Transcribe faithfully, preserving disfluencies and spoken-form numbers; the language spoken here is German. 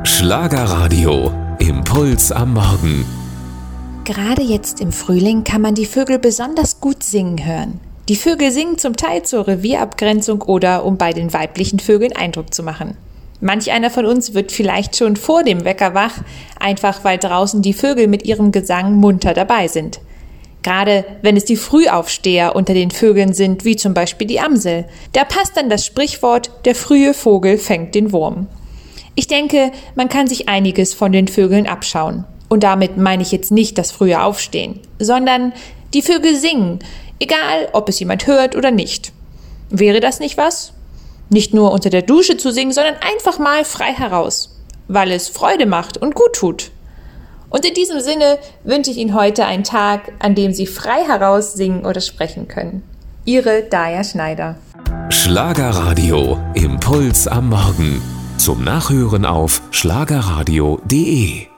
Schlagerradio, Impuls am Morgen. Gerade jetzt im Frühling kann man die Vögel besonders gut singen hören. Die Vögel singen zum Teil zur Revierabgrenzung oder um bei den weiblichen Vögeln Eindruck zu machen. Manch einer von uns wird vielleicht schon vor dem Wecker wach, einfach weil draußen die Vögel mit ihrem Gesang munter dabei sind. Gerade wenn es die Frühaufsteher unter den Vögeln sind, wie zum Beispiel die Amsel, da passt dann das Sprichwort, der frühe Vogel fängt den Wurm. Ich denke, man kann sich einiges von den Vögeln abschauen. Und damit meine ich jetzt nicht das frühe Aufstehen, sondern die Vögel singen, egal ob es jemand hört oder nicht. Wäre das nicht was? Nicht nur unter der Dusche zu singen, sondern einfach mal frei heraus, weil es Freude macht und gut tut. Und in diesem Sinne wünsche ich Ihnen heute einen Tag, an dem Sie frei heraus singen oder sprechen können. Ihre Daja Schneider. Schlagerradio, Impuls am Morgen. Zum Nachhören auf schlagerradio punkt de.